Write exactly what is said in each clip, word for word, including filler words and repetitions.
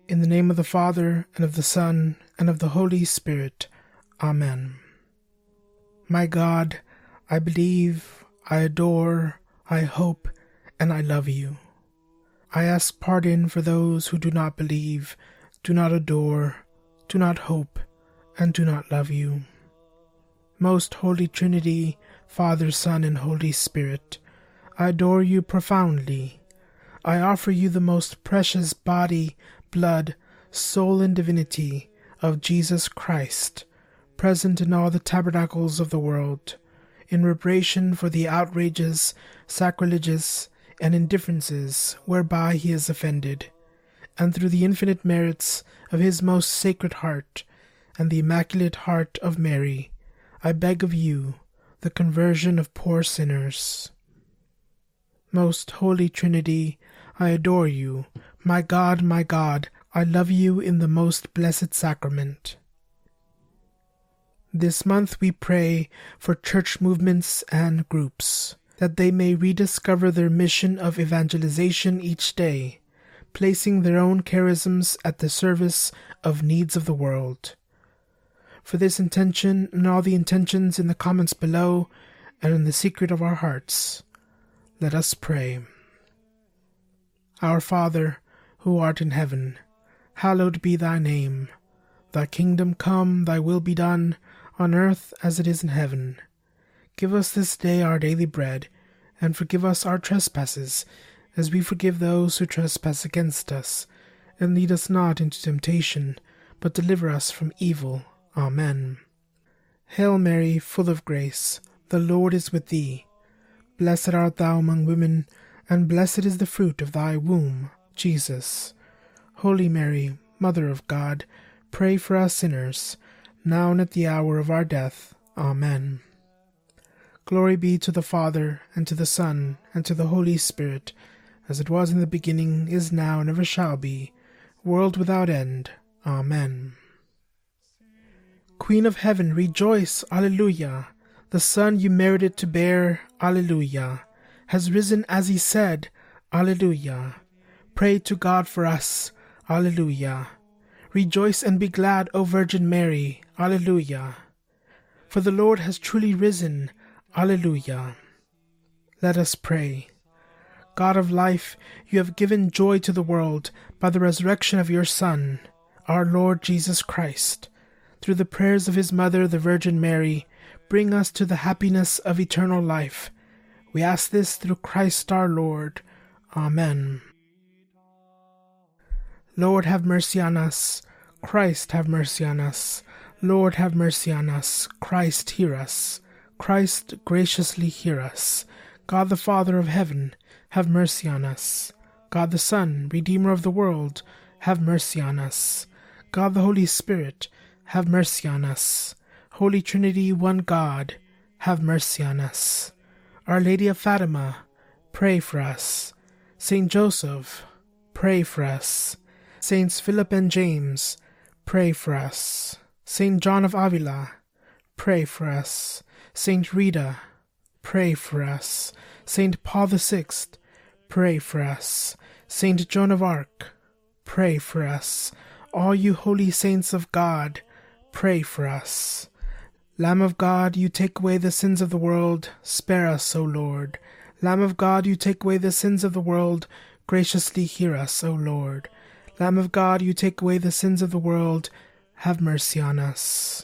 In the name of the Father, and of the Son, and of the Holy Spirit. Amen. My God, I believe, I adore, I hope, and I love you. I ask pardon for those who do not believe, do not adore, do not hope, and do not love you. Most Holy Trinity, Father, Son, and Holy Spirit, I adore you profoundly. I offer you the most precious body, blood, soul, and divinity of Jesus Christ, present in all the tabernacles of the world, in reparation for the outrages, sacrileges, and indifferences whereby he is offended, and through the infinite merits of his most sacred heart, and the immaculate heart of Mary, I beg of you the conversion of poor sinners. Most Holy Trinity, I adore you. My God, my God, I love you in the most blessed sacrament. This month we pray for church movements and groups, that they may rediscover their mission of evangelization each day, placing their own charisms at the service of needs of the world. For this intention and all the intentions in the comments below and in the secret of our hearts, let us pray. Our Father, who art in heaven, hallowed be thy name. Thy kingdom come, thy will be done, on earth as it is in heaven. Give us this day our daily bread, and forgive us our trespasses, as we forgive those who trespass against us. And lead us not into temptation, but deliver us from evil. Amen. Hail Mary, full of grace, the Lord is with thee. Blessed art thou among women, and blessed is the fruit of thy womb, Jesus. Holy Mary, Mother of God, pray for us sinners, now and at the hour of our death. Amen. Glory be to the Father, and to the Son, and to the Holy Spirit, as it was in the beginning, is now, and ever shall be, world without end. Amen. Queen of Heaven, rejoice, Alleluia! The Son you merited to bear, Alleluia, has risen as he said, Alleluia. Pray to God for us, Alleluia. Rejoice and be glad, O Virgin Mary, Alleluia. For the Lord has truly risen, Alleluia. Let us pray. God of life, you have given joy to the world by the resurrection of your Son, our Lord Jesus Christ. Through the prayers of his mother, the Virgin Mary, bring us to the happiness of eternal life. We ask this through Christ our Lord. Amen. Lord, have mercy on us. Christ, have mercy on us. Lord, have mercy on us. Christ, hear us. Christ, graciously hear us. God the Father of heaven, have mercy on us. God the Son, Redeemer of the world, have mercy on us. God the Holy Spirit, have mercy on us. Holy Trinity, one God, have mercy on us. Our Lady of Fatima, pray for us. Saint Joseph, pray for us. Saints Philip and James, pray for us. Saint John of Avila, pray for us. Saint Rita, pray for us. Saint Paul the Sixth, pray for us. Saint Joan of Arc, pray for us. All you holy saints of God, pray for us. Lamb of God, you take away the sins of the world, spare us, O Lord. Lamb of God, you take away the sins of the world, graciously hear us, O Lord. Lamb of God, you take away the sins of the world, have mercy on us.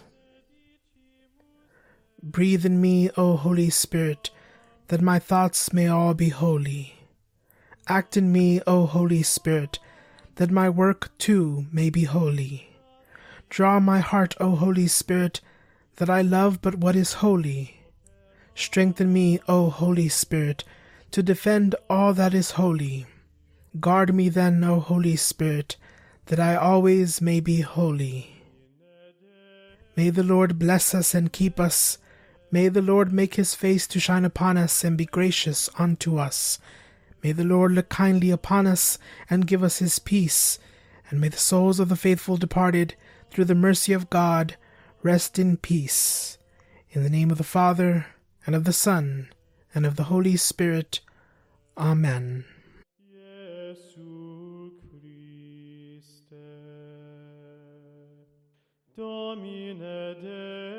Breathe in me, O Holy Spirit, that my thoughts may all be holy. Act in me, O Holy Spirit, that my work too may be holy. Draw my heart, O Holy Spirit, that I love but what is holy. Strengthen me, O Holy Spirit, to defend all that is holy. Guard me then, O Holy Spirit, that I always may be holy. May the Lord bless us and keep us. May the Lord make his face to shine upon us and be gracious unto us. May the Lord look kindly upon us and give us his peace. And may the souls of the faithful departed, through the mercy of God, rest in peace. In the name of the Father, and of the Son, and of the Holy Spirit. Amen. Jesu Christe. Domine Deus